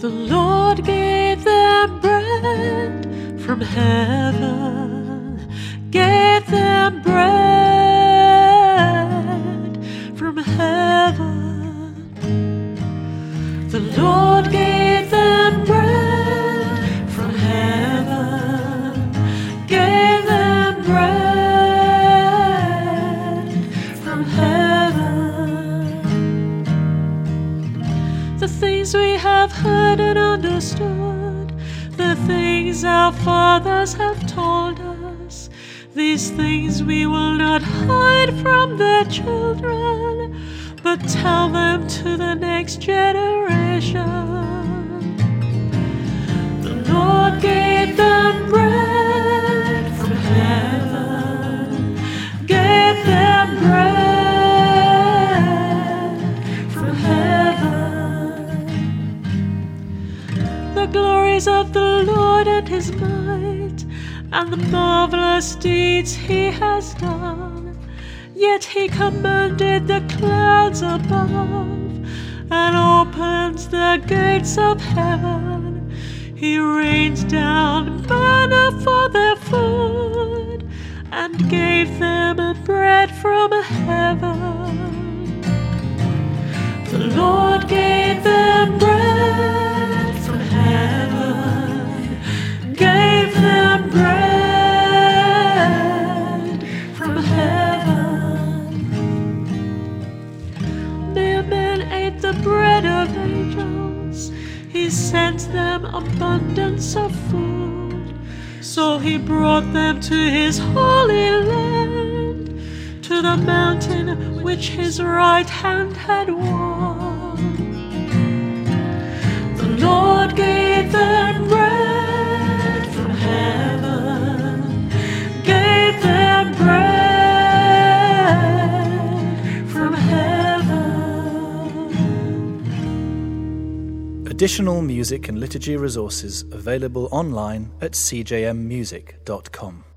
The Lord gave them bread from heaven, gave them bread from heaven. The Lord gave them bread from heaven, gave them bread from heaven. The things we have heard and understood, the things our fathers have told us, these things we will not hide from their children, but tell them to the next generation. The Lord gave them bread from heaven, gave them bread from heaven. The glories of the Lord and his might, and the marvelous deeds he has done. Yet he commanded the clouds above, and opened the gates of heaven. He rained down manna for their food, and gave them bread from heaven. The Lord gave them bread from heaven, gave them bread from heaven. Mere men ate the bread of angels. He sent them abundance of food. So he brought them to his holy land, to the mountain which his right hand had won. The Lord gave them bread from heaven, gave them bread from heaven. Additional music and liturgy resources available online at cjmmusic.com.